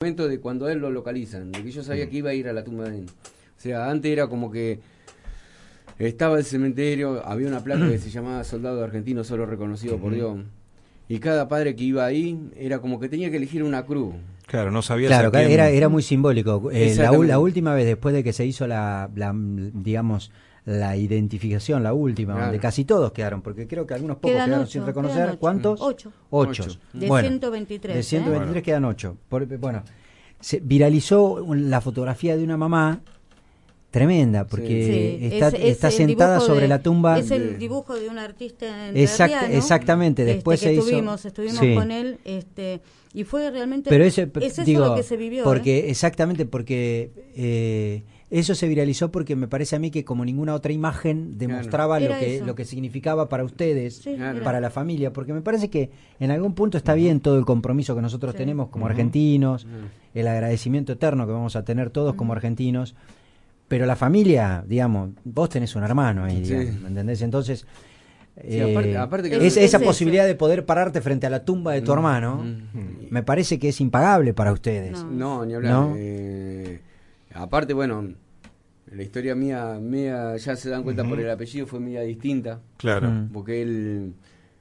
momento de cuando a él lo localizan, de que yo sabía que iba a ir a la tumba de él. O sea, antes era como que estaba el cementerio, había una placa que se llamaba Soldado Argentino Solo Reconocido por Dios, y cada padre que iba ahí era como que tenía que elegir una cruz. Claro, no sabías Claro, a quién... era muy simbólico. La última vez, después de que se hizo digamos, la identificación, la última, claro, donde casi todos quedaron, porque creo que algunos pocos quedaron sin reconocer. ¿Cuántos? 8. 8. De bueno, 123. De 123 quedan 8. Bueno, se viralizó la fotografía de una mamá tremenda, porque está sentada sobre la tumba. Es el dibujo de un artista entrerriano. Exactamente, después que estuvimos con él, y fue realmente... Pero es eso lo que se vivió. Porque, exactamente, porque eso se viralizó porque me parece a mí que como ninguna otra imagen demostraba lo que significaba para ustedes, para la familia, porque me parece que en algún punto está bien todo el compromiso que nosotros tenemos como argentinos, el agradecimiento eterno que vamos a tener todos como argentinos, pero la familia, digamos, vos tenés un hermano ahí, digamos, ¿me entendés? Entonces, aparte que esa posibilidad de poder pararte frente a la tumba de tu hermano, me parece que es impagable para ustedes. No, ni hablar. ¿No? Aparte, bueno, la historia mía ya se dan cuenta por el apellido, fue media distinta. Claro. Porque él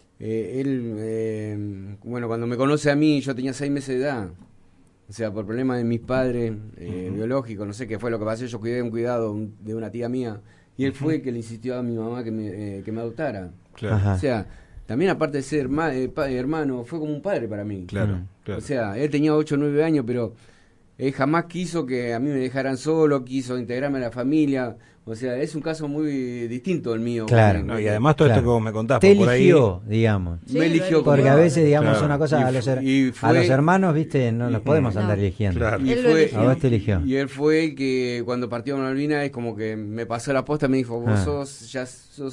bueno, cuando me conoce a mí, yo tenía 6 meses de edad. O sea, por problemas de mis padres biológicos, no sé qué fue lo que pasó, yo cuidé un cuidado de una tía mía, y él fue el que le insistió a mi mamá que me adoptara. Claro. O sea, también aparte de ser hermano, fue como un padre para mí. Claro. O sea, él tenía 8 o 9 años, pero él jamás quiso que a mí me dejaran solo, quiso integrarme a la familia. O sea, es un caso muy distinto el mío. Claro. No, y además todo esto que vos me contás, te por eligió, ahí... digamos. Sí, me eligió. Porque a veces, digamos, claro. una cosa, a los hermanos, viste, no los podemos andar eligiendo. Claro. A vos te eligió. Y él fue el que cuando partió a Malvinas es como que me pasó la posta, me dijo, vos sos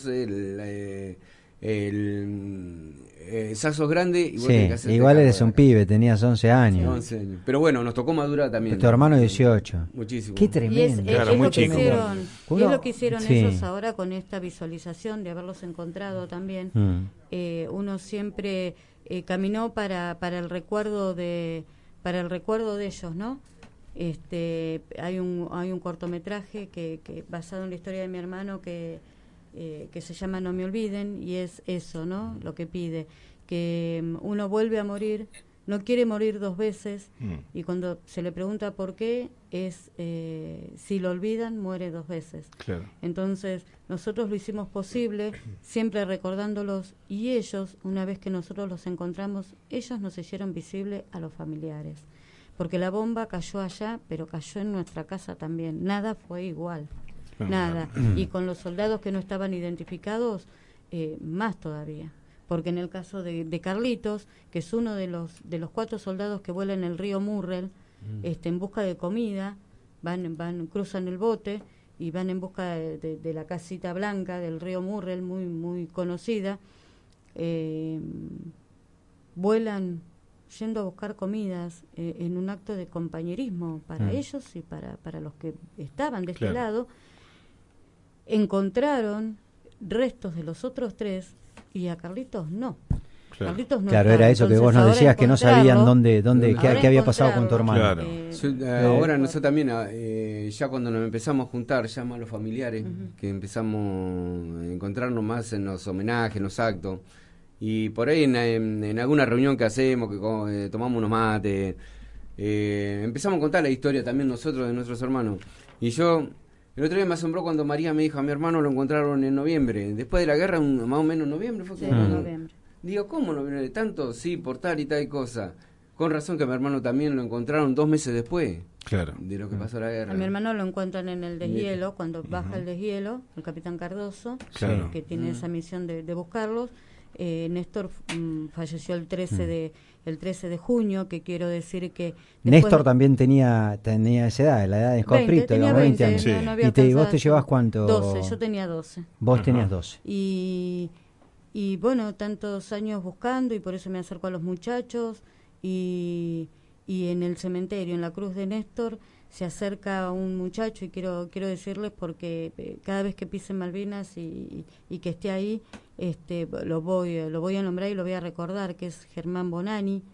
sos grande y vos tenés que hacerte igual cargo eres un pibe, tenías 11 años. 11 años. Pero bueno, nos tocó madurar también. Tu hermano 18. Muchísimo. Qué tremendo. Claro, muy chico. Es lo que hicieron ellos ahora con esta visualización de haberlos encontrado también. Uno siempre caminó para el recuerdo de ellos, ¿no? Hay un cortometraje que basado en la historia de mi hermano que se llama No me olviden, y es eso, ¿no? Lo que pide, que uno vuelve a morir, no quiere morir 2 veces, y cuando se le pregunta por qué, es si lo olvidan, muere 2 veces. Claro. Entonces, nosotros lo hicimos posible, siempre recordándolos, y ellos, una vez que nosotros los encontramos, ellos nos hicieron visible a los familiares. Porque la bomba cayó allá, pero cayó en nuestra casa también. Nada fue igual. Nada. Y con los soldados que no estaban identificados, más todavía. Porque en el caso de Carlitos, que es uno de los 4 soldados que vuelan el río Murrell, en busca de comida, cruzan el bote y van en busca de la casita blanca del río Murrell, muy, muy conocida, vuelan yendo a buscar comidas en un acto de compañerismo para ellos y para los que estaban de este lado. Encontraron restos de los otros 3 y a Carlitos no. Claro, Carlitos no claro, está. Era eso que vos nos decías, que no sabían qué había pasado con tu hermano. Claro. Ahora nosotros también, ya cuando nos empezamos a juntar, ya más los familiares, que empezamos a encontrarnos más en los homenajes, en los actos, y por ahí en alguna reunión que hacemos, que tomamos unos mates, empezamos a contar la historia también nosotros de nuestros hermanos. Y yo... El otro día me asombró cuando María me dijo, a mi hermano lo encontraron en noviembre. Después de la guerra, más o menos en noviembre fue. Sí, en noviembre. Digo, ¿cómo noviembre? ¿Tanto? Sí, por tal y tal cosa. Con razón que a mi hermano también lo encontraron 2 meses después. Claro. De lo que pasó la guerra. A mi hermano lo encuentran en el deshielo, cuando baja el deshielo, el capitán Cardoso, que tiene esa misión de buscarlos. Néstor falleció el 13 de junio, que quiero decir que... Néstor también tenía esa edad, la edad de Escoprito, tenía 20 años. Sí. No ¿Y vos te llevas cuánto? 12, yo tenía 12. Vos tenías 12. Y bueno, tantos años buscando, y por eso me acerco a los muchachos, y en el cementerio, en la cruz de Néstor, se acerca un muchacho, y quiero decirles porque cada vez que pise Malvinas y que esté ahí, lo voy a nombrar y lo voy a recordar, que es Germán Bonani,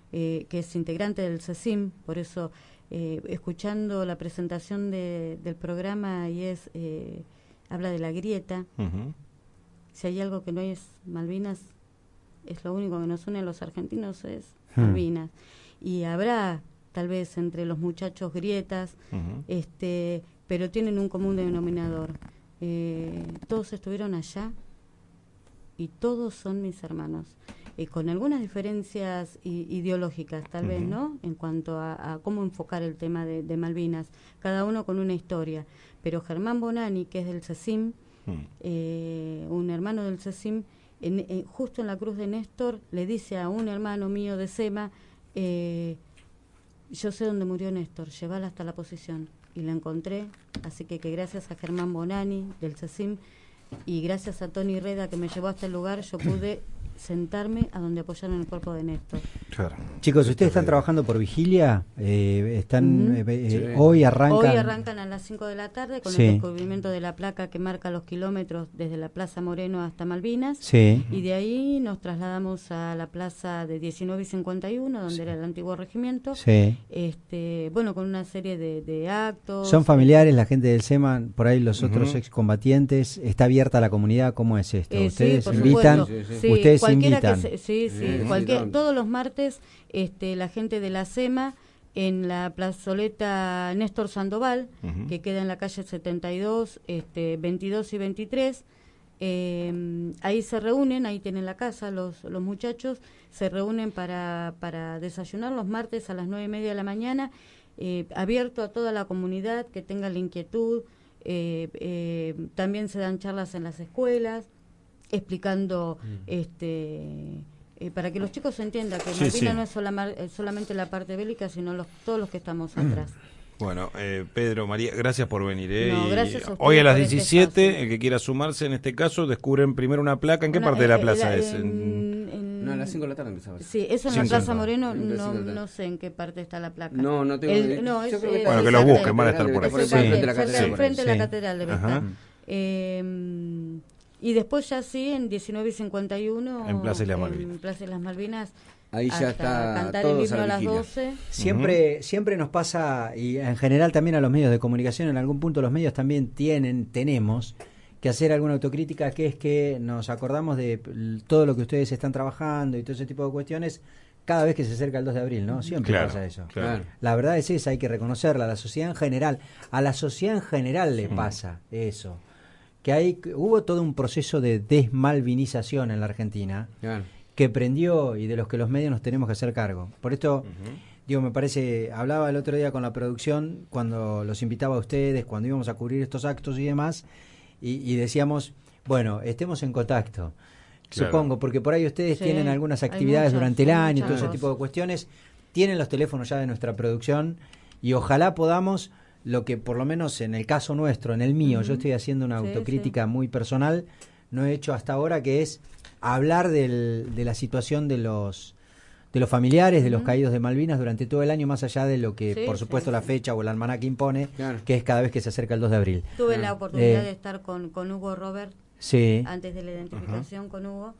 que es integrante del CECIM, por eso escuchando la presentación del programa y habla de la grieta. Si hay algo que no es Malvinas, es lo único que nos une a los argentinos, es Malvinas. Y habrá tal vez entre los muchachos grietas, pero tienen un común denominador. Todos estuvieron allá y todos son mis hermanos, con algunas diferencias ideológicas tal vez, ¿no? En cuanto a cómo enfocar el tema de Malvinas, cada uno con una historia. Pero Germán Bonani, que es del CECIM, un hermano del CECIM, justo en la cruz de Néstor, le dice a un hermano mío de SEMA, yo sé dónde murió Néstor, llévala hasta la posición. Y la encontré, así que gracias a Germán Bonani del CECIM y gracias a Tony Reda que me llevó hasta el lugar, yo pude sentarme a donde apoyaron el cuerpo de Néstor. Claro. Chicos, ¿ustedes están trabajando por vigilia? ¿Están hoy arrancan? A las 5 de la tarde con el descubrimiento de la placa que marca los kilómetros desde la Plaza Moreno hasta Malvinas. Y de ahí nos trasladamos a la plaza de 19 y 51, donde era el antiguo regimiento. Bueno, con una serie de actos. ¿Son familiares la gente del SEMA, por ahí los otros excombatientes? ¿Está abierta la comunidad? ¿Cómo es esto? ¿Ustedes invitan? ¿Ustedes invitan? Todos los martes la gente de la SEMA en la plazoleta Néstor Sandoval, que queda en la calle 72, 22 y 23, ahí se reúnen, ahí tienen la casa los muchachos, se reúnen para desayunar los martes a las 9:30 de la mañana, abierto a toda la comunidad que tenga la inquietud. También se dan charlas en las escuelas explicando para que los chicos entiendan que Malvinas no es solamente la parte bélica, sino todos los que estamos atrás. Bueno, Pedro, María, gracias por venir. Gracias a hoy a las 17, el que quiera sumarse en este caso, descubren primero una placa. ¿En qué parte de la plaza es? No, a las 5 de la tarde empezaba. Sí, eso en la Plaza Moreno, no sé en qué parte está la placa. No tengo. Bueno, que lo busquen, van a estar por ahí. Frente a la catedral debe estar. Y después ya en 19 y 51 en Plaza de las Malvinas ahí ya está cantar el himno a las 12. Siempre nos pasa, y en general también a los medios de comunicación, en algún punto los medios también tenemos que hacer alguna autocrítica, que es que nos acordamos de todo lo que ustedes están trabajando y todo ese tipo de cuestiones cada vez que se acerca el 2 de abril, ¿no? Siempre pasa eso. Claro. La verdad es esa, hay que reconocerla, a la sociedad en general le pasa eso. Que hubo todo un proceso de desmalvinización en la Argentina que prendió y de los que los medios nos tenemos que hacer cargo. Por esto, me parece, hablaba el otro día con la producción cuando los invitaba a ustedes, cuando íbamos a cubrir estos actos y demás, y decíamos, bueno, estemos en contacto. Supongo, porque por ahí ustedes tienen algunas actividades durante el año y todo ese tipo de cuestiones, tienen los teléfonos ya de nuestra producción y ojalá podamos, lo que por lo menos en el caso nuestro, en el mío, yo estoy haciendo una autocrítica muy personal, no he hecho hasta ahora, que es hablar de la situación de los familiares, de los caídos de Malvinas durante todo el año, más allá de lo que por supuesto la fecha o el almanaque impone, que es cada vez que se acerca el 2 de abril. Tuve la oportunidad de estar con Hugo Robert antes de la identificación con Hugo,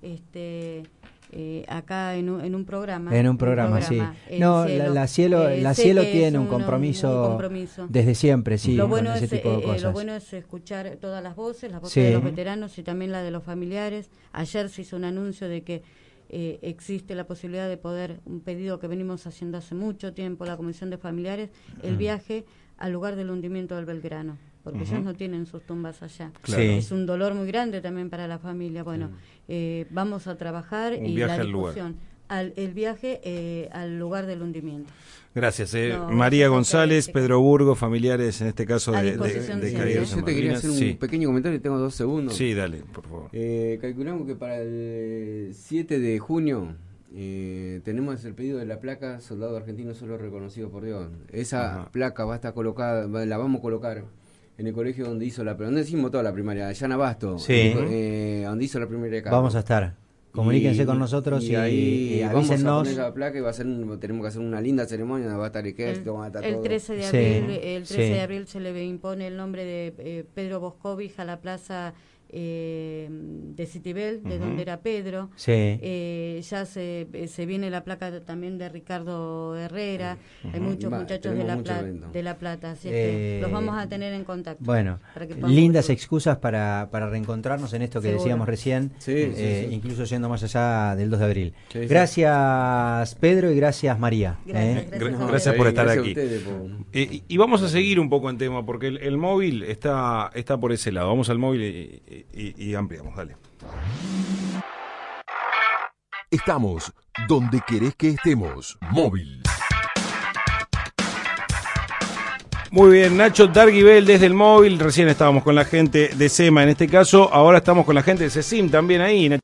acá en un programa. En un programa, sí. No, la Cielo tiene un compromiso desde siempre, con ese tipo de cosas. Lo bueno es escuchar todas las voces de los veteranos y también la de los familiares. Ayer se hizo un anuncio de que existe la posibilidad de poder, un pedido que venimos haciendo hace mucho tiempo, la Comisión de Familiares, el viaje al lugar del hundimiento del Belgrano, porque ellos no tienen sus tumbas allá. Es un dolor muy grande también para la familia. Bueno, vamos a trabajar y la discusión, el viaje al lugar del hundimiento. Gracias. María González, Pedro Burgo, familiares en este caso de caídos. Yo te quería hacer un pequeño comentario, tengo 2 segundos. Sí, dale, por favor. Calculamos que para el 7 de junio tenemos el pedido de la placa Soldado Argentino Solo Reconocido por Dios. Esa placa va a estar colocada, la vamos a colocar en el colegio donde hizo donde hicimos toda la primaria, allá en Abasto, donde hizo la primaria de Carlos. Vamos a estar. Comuníquense con nosotros y vamos avísennos. a poner la placa y tenemos que hacer una linda ceremonia donde va a estar el ejército, va a estar el todo. 13 de abril, de abril se le impone el nombre de Pedro Boscovich a la plaza de Citibel, de donde era Pedro. Sí. Ya se viene la placa también de Ricardo Herrera. Hay muchos muchachos de La Plata, así que los vamos a tener en contacto. Bueno, lindas excusas para reencontrarnos en esto que decíamos recién, incluso yendo más allá del 2 de abril. Gracias, Pedro, y gracias, María. Gracias por estar aquí. Y vamos a seguir un poco en tema, porque el móvil está por ese lado. Vamos al móvil y ampliamos, dale. Estamos donde querés que estemos. Móvil. Muy bien, Nacho Darguibel desde el móvil. Recién estábamos con la gente de SEMA en este caso, ahora estamos con la gente de CECIM también ahí.